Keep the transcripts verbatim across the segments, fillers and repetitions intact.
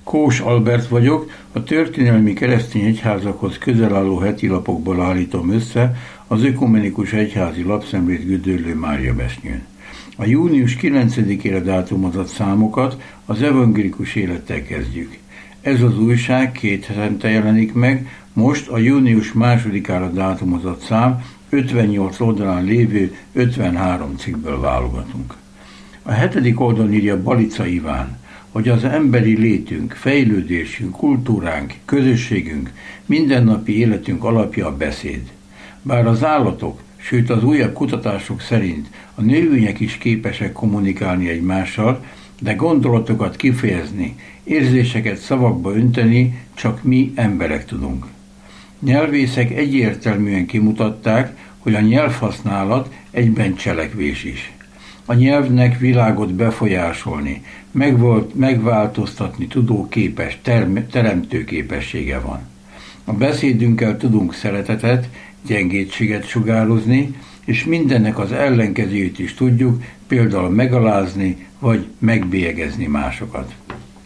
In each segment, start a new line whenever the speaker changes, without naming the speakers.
Kós Albert vagyok, a történelmi keresztény egyházakhoz közel álló hetilapokból állítom össze az Ökumenikus Egyházi Lapszemlét Gödöllő Mária Besnyőn. A június kilencedikére dátumozott számokat az evangélikus élettel kezdjük. Ez az újság két hetente jelenik meg, most a június másodikára dátumozott szám ötvennyolc oldalán lévő ötvenhárom cikkből válogatunk. A hetedik oldalon írja Balica Iván, hogy az emberi létünk, fejlődésünk, kultúránk, közösségünk, mindennapi életünk alapja a beszéd. Bár az állatok, sőt az újabb kutatások szerint a növények is képesek kommunikálni egymással, de gondolatokat kifejezni, érzéseket szavakba önteni csak mi emberek tudunk. Nyelvészek egyértelműen kimutatták, hogy a nyelvhasználat egyben cselekvés is. A nyelvnek világot befolyásolni, megvolt, megváltoztatni tudó képes, term, teremtő képessége van. A beszédünkkel tudunk szeretetet, gyengétséget sugározni, és mindennek az ellenkezőjét is tudjuk, például megalázni vagy megbélyegezni másokat.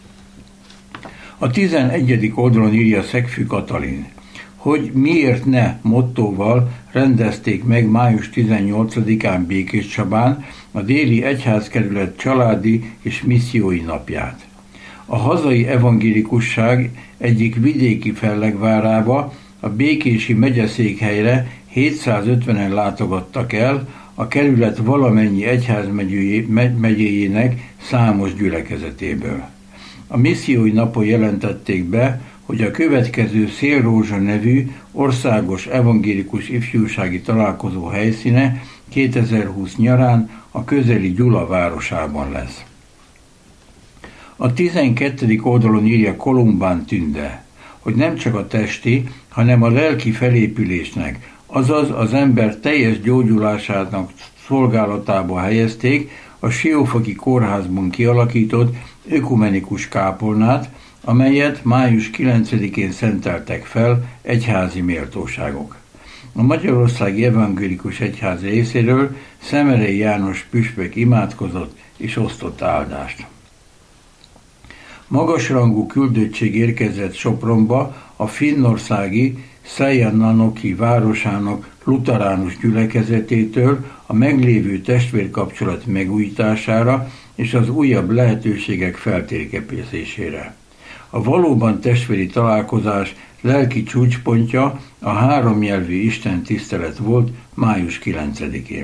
A tizenegyedik oldalon írja Szegfű Katalin, hogy miért ne mottóval rendezték meg május tizennyolcadikán Békéscsabán a déli egyházkerület családi és missziói napját. A hazai evangélikusság egyik vidéki fellegvárába, a békési megyeszékhelyre hétszázötvenen látogattak el a kerület valamennyi egyházmegyéjének számos gyülekezetéből. A missziói napon jelentették be, hogy a következő Szélrózsa nevű országos evangélikus ifjúsági találkozó helyszíne kétezer-húsz nyarán a közeli Gyula városában lesz. A tizenkettedik oldalon írja Kolumbán Tünde, hogy nem csak a testi, hanem a lelki felépülésnek, azaz az ember teljes gyógyulásának szolgálatába helyezték a Siófoki kórházban kialakított ökumenikus kápolnát, amelyet május kilencedikén szenteltek fel egyházi méltóságok. A Magyarországi Evangélikus Egyház részéről Szemerei János püspök imádkozott és osztott áldást. Magasrangú küldöttség érkezett Sopronba a finnországi Szejjannanoki városának luteránus gyülekezetétől a meglévő testvérkapcsolat megújítására és az újabb lehetőségek feltérképezésére. A valóban testvéri találkozás lelki csúcspontja a háromnyelvű Isten tisztelet volt május kilencedikén.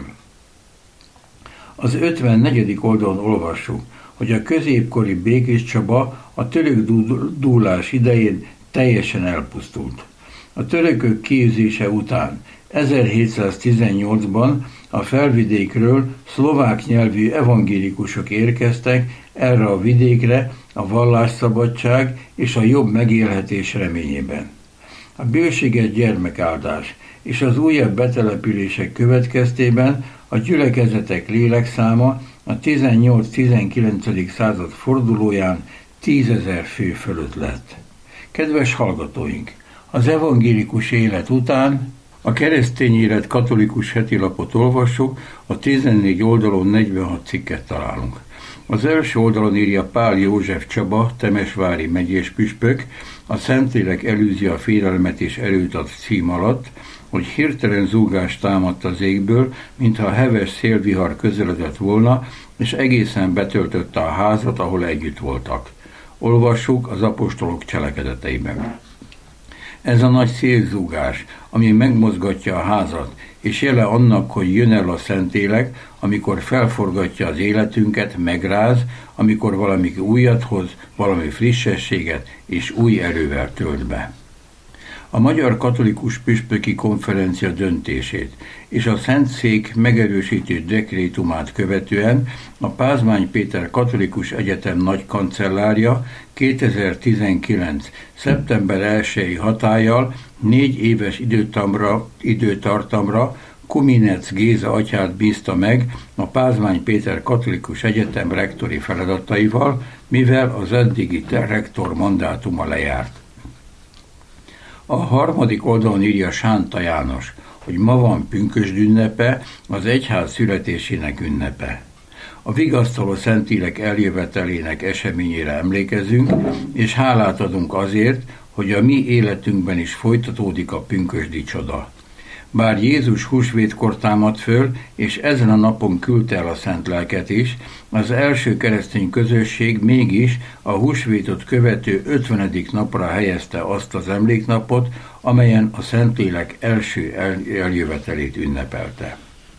Az ötvennegyedik oldalon olvassuk, hogy a középkori Békéscsaba a török dúlás idején teljesen elpusztult. A törökök kiűzése után ezerhétszáztizennyolcban a felvidékről szlovák nyelvű evangélikusok érkeztek erre a vidékre a vallásszabadság és a jobb megélhetés reményében. A bőséges gyermekáldás és az újabb betelepülések következtében a gyülekezetek lélekszáma a tizennyolc-tizenkilencedik század fordulóján tízezer fő fölött lett. Kedves hallgatóink! Az evangélikus élet után a keresztény élet katolikus hetilapot olvassuk, a tizennégy oldalon negyvenhat cikket találunk. Az első oldalon írja Pál József Csaba, temesvári megyés püspök, a Szentlélek elűzi a félelmet és erőt a cím alatt, hogy hirtelen zúgás támadt az égből, mintha heves szélvihar közeledett volna, és egészen betöltötte a házat, ahol együtt voltak. Olvassuk az apostolok cselekedeteiben. Ez a nagy szélzúgás, ami megmozgatja a házat, és jele annak, hogy jön el a Szentlélek, amikor felforgatja az életünket, megráz, amikor valami újat hoz, valami frissességet és új erővel tölt be. A Magyar Katolikus Püspöki Konferencia döntését és a Szentszék megerősítő dekrétumát követően a Pázmány Péter Katolikus Egyetem nagy kancellárja kétezer-tizenkilenc. szeptember elsejei hatállyal négy éves időtamra, időtartamra Kuminec Géza atyát bízta meg a Pázmány Péter Katolikus Egyetem rektori feladataival, mivel az eddigi rektor mandátuma lejárt. A harmadik oldalon írja Sánta János, hogy ma van pünkösd ünnepe, az egyház születésének ünnepe. a vigasztaló Szentlélek eljövetelének eseményére emlékezünk, és hálát adunk azért, hogy a mi életünkben is folytatódik a pünkösdi csoda. Bár Jézus húsvétkor támad föl, és ezen a napon küldte el a Szent Lelket is, az első keresztény közösség mégis a húsvétot követő ötvenedik napra helyezte azt az emléknapot, amelyen a Szentlélek első eljövetelét ünnepelte.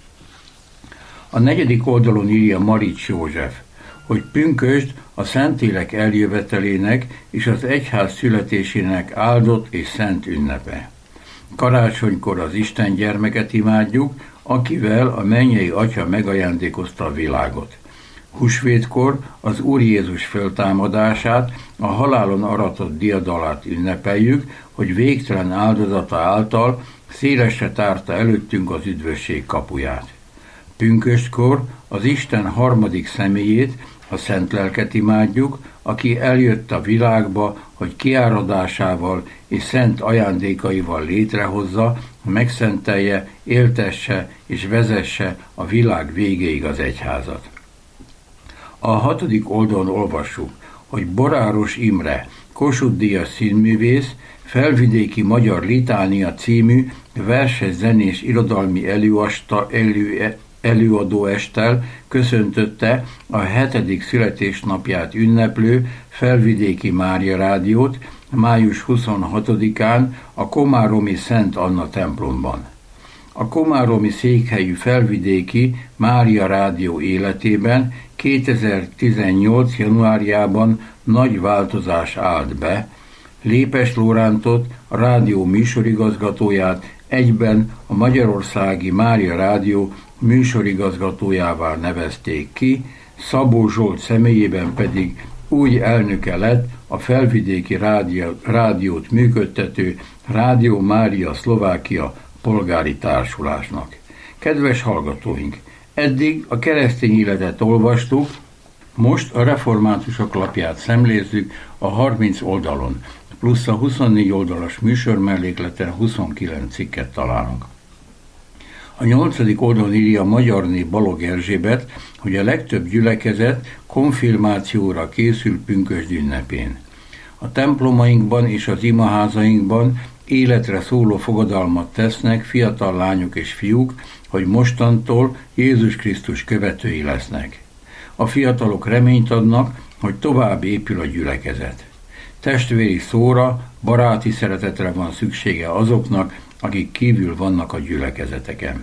A negyedik oldalon írja Marics József, hogy pünkösd a Szentlélek eljövetelének és az egyház születésének áldott és szent ünnepe. Karácsonykor az Isten gyermeket imádjuk, akivel a mennyei Atya megajándékozta a világot. Húsvétkor az Úr Jézus föltámadását, a halálon aratott diadalát ünnepeljük, hogy végtelen áldozata által szélesre tárta előttünk az üdvösség kapuját. Pünköstkor az Isten harmadik személyét, a Szent Lelket imádjuk, aki eljött a világba, hogy kiáradásával és szent ajándékaival létrehozza, megszentelje, éltesse és vezesse a világ végéig az egyházat. A hatodik oldalon olvassuk, hogy Boráros Imre, Kossuth-díjas színművész, Felvidéki Magyar Litánia című verses, zenés, irodalmi előasta, elő, előadóesttel köszöntötte a hetedik születésnapját ünneplő Felvidéki Mária Rádiót május huszonhatodikán a komáromi Szent Anna templomban. A komáromi székhelyű Felvidéki Mária Rádió életében kétezer-tizennyolc. januárjában nagy változás állt be. Lépes Lórántot, a rádió műsorigazgatóját egyben a Magyarországi Mária Rádió műsorigazgatójává nevezték ki, Szabó Zsolt személyében pedig új elnöke lett a Felvidéki Rádió, Rádiót működtető Rádió Mária Szlovákia polgári társulásnak. Kedves hallgatóink, eddig a keresztény életet olvastuk, most a reformátusok lapját szemlézzük a harminc oldalon, plusz a huszonnégy oldalas műsor mellékleten huszonkilenc cikket találunk. A nyolcadik oldalon írja Magyarné Balog Erzsébet, hogy a legtöbb gyülekezet konfirmációra készül pünkösd ünnepén. A templomainkban és az imaházainkban életre szóló fogadalmat tesznek fiatal lányok és fiúk, hogy mostantól Jézus Krisztus követői lesznek. A fiatalok reményt adnak, hogy tovább épül a gyülekezet. Testvéri szóra, baráti szeretetre van szüksége azoknak, akik kívül vannak a gyülekezeteken.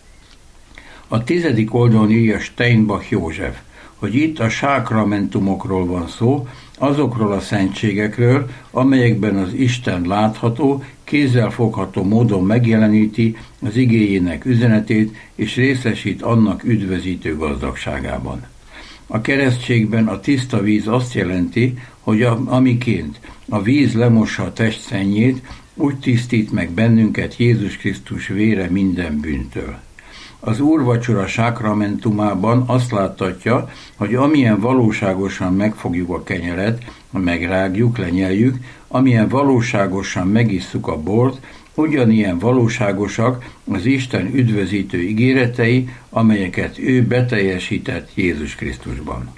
A tizedik oldalon írja Steinbach József, hogy itt a sákramentumokról van szó, azokról a szentségekről, amelyekben az Isten látható, kézzelfogható módon megjeleníti az igéjének üzenetét, és részesít annak üdvözítő gazdagságában. A keresztségben a tiszta víz azt jelenti, hogy a, amiként a víz lemossa a test szennyét, úgy tisztít meg bennünket Jézus Krisztus vére minden bűntől. Az úrvacsora sákramentumában azt láttatja, hogy amilyen valóságosan megfogjuk a kenyeret, megrágjuk, lenyeljük, amilyen valóságosan megisszuk a bort, ugyanilyen valóságosak az Isten üdvözítő ígéretei, amelyeket ő beteljesített Jézus Krisztusban.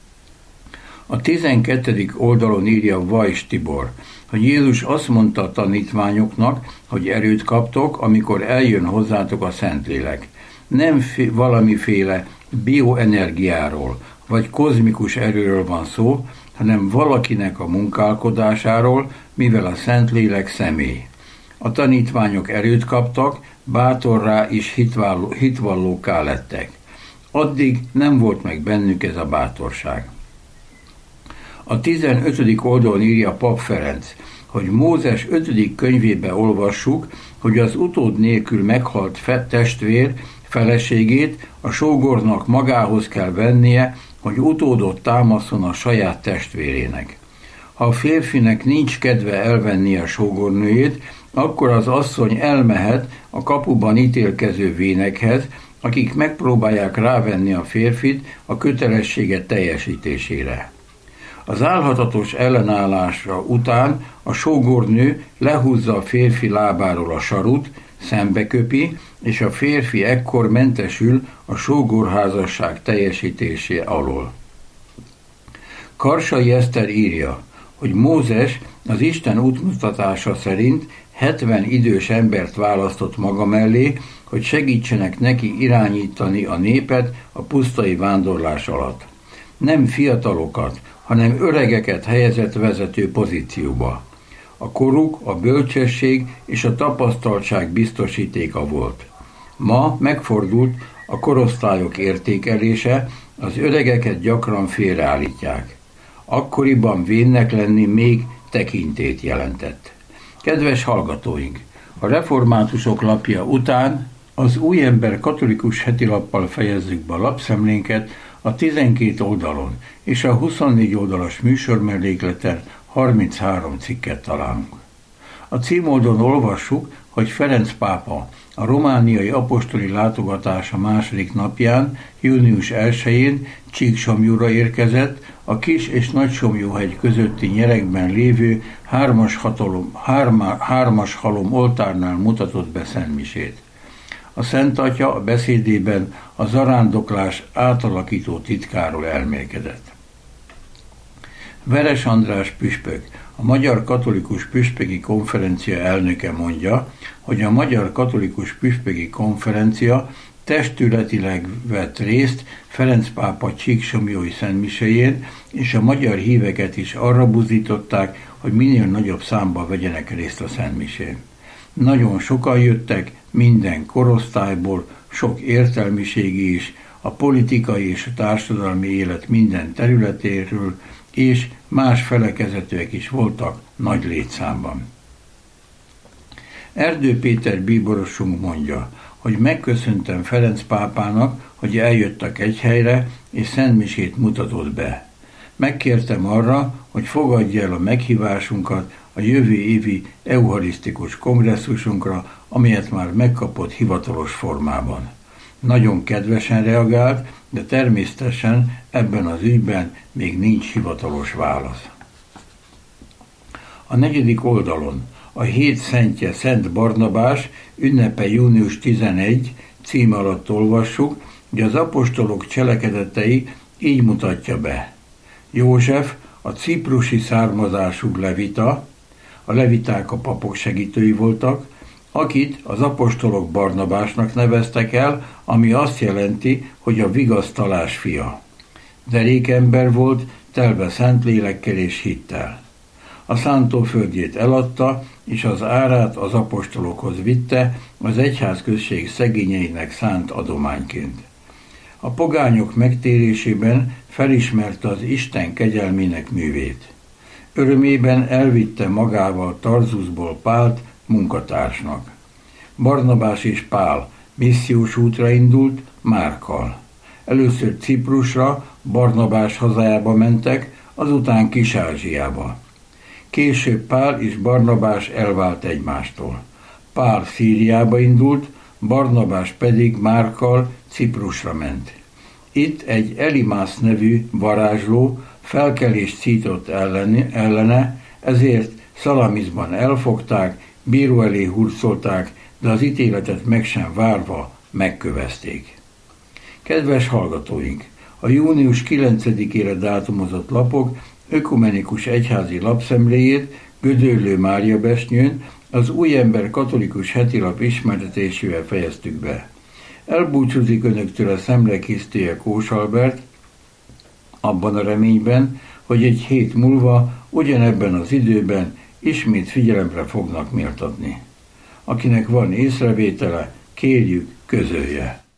A tizenkettedik oldalon írja Vajs Tibor, hogy Jézus azt mondta a tanítványoknak, hogy erőt kaptok, amikor eljön hozzátok a Szentlélek. Nem fi- valamiféle bioenergiáról, vagy kozmikus erőről van szó, hanem valakinek a munkálkodásáról, mivel a Szentlélek személy. A tanítványok erőt kaptak, bátorrá és hitvalló, hitvallóká lettek. Addig nem volt meg bennük ez a bátorság. A tizenötödik oldalon írja Pap Ferenc, hogy Mózes ötödik könyvébe olvassuk, hogy az utód nélkül meghalt testvér feleségét a sógornak magához kell vennie, hogy utódot támaszon a saját testvérének. Ha a férfinek nincs kedve elvenni a sógornőjét, akkor az asszony elmehet a kapuban ítélkező vénekhez, akik megpróbálják rávenni a férfit a kötelessége teljesítésére. Az álhatatos ellenállásra után a sógornő lehúzza a férfi lábáról a sarut, szembeköpi, és a férfi ekkor mentesül a sógorházasság teljesítésé alól. Karsai Eszter írja, hogy Mózes az Isten útmutatása szerint hetven idős embert választott maga mellé, hogy segítsenek neki irányítani a népet a pusztai vándorlás alatt. Nem fiatalokat, hanem öregeket helyezett vezető pozícióba. A koruk, a bölcsesség és a tapasztaltság biztosítéka volt. Ma megfordult a korosztályok értékelése, az öregeket gyakran félreállítják. Akkoriban vénnek lenni még tekintét jelentett. Kedves hallgatóink! A reformátusok lapja után az Újember katolikus hetilappal fejezzük be a lapszemlénket a tizenkét oldalon, és a huszonnégy oldalas műsormellékleten harminchárom cikket találunk. A címoldalon olvassuk, hogy Ferenc pápa a romániai apostoli látogatása második napján, június elsején Csíksomlyúra érkezett, a Kis- és Nagysomlyúhegy közötti nyeregben lévő hármas, hatalom, hárma, hármas halom oltárnál mutatott be szentmisét. A Szent Atya a beszédében a zarándoklás átalakító titkáról elmélkedett. Veres András püspök, a Magyar Katolikus Püspöki Konferencia elnöke mondja, hogy a Magyar Katolikus Püspöki Konferencia testületileg vett részt Ferenc pápa csíksomlyúi szentmiséjén, és a magyar híveket is arra buzdították, hogy minél nagyobb számban vegyenek részt a szentmisén. Nagyon sokan jöttek, minden korosztályból, sok értelmiségi is, a politikai és a társadalmi élet minden területéről, és más felekezetűek is voltak nagy létszámban. Erdő Péter bíborosunk mondja, hogy megköszöntem Ferenc pápának, hogy eljöttek egy helyre, és szentmisét mutatott be. Megkértem arra, hogy fogadja el a meghívásunkat a jövő évi eucharisztikus kongresszusunkra, amelyet már megkapott hivatalos formában. Nagyon kedvesen reagált, de természetesen ebben az ügyben még nincs hivatalos válasz. A negyedik oldalon a hét szentje Szent Barnabás ünnepe június tizenegy cím alatt olvassuk, hogy az apostolok cselekedetei így mutatja be. József, a ciprusi származású levita, a leviták a papok segítői voltak, akit az apostolok Barnabásnak neveztek el, ami azt jelenti, hogy a vigasztalás fia. Derékember volt, telve Szentlélekkel és hittel. A szántóföldjét eladta, és az árát az apostolokhoz vitte, az egyházközség szegényeinek szánt adományként. A pogányok megtérésében felismerte az Isten kegyelmének művét. Örömében elvitte magával Tarzuszból Pált munkatársnak. Barnabás és Pál missziós útra indult Márkkal. Először Ciprusra, Barnabás hazájába mentek, azután Kis-Ázsiába. Később Pál és Barnabás elvált egymástól. Pál Szíriába indult, Barnabás pedig Márkkal Ciprusra ment. Itt egy Elimász nevű varázsló felkelést szított ellene, ezért Szalamiszban elfogták, bíró elé hurcolták, de az ítéletet meg sem várva megkövezték. Kedves hallgatóink! A június kilencedikére dátumozott lapok ökumenikus egyházi lapszemléjét Gödöllő Mária Besnyőn az Újember katolikus hetilap ismertetésével fejeztük be. Elbúcsúzik önöktől a szemlekésztője Kós Albert, abban a reményben, hogy egy hét múlva, ugyanebben az időben ismét figyelemre fognak méltatni. Akinek van észrevétele, kérjük, közölje.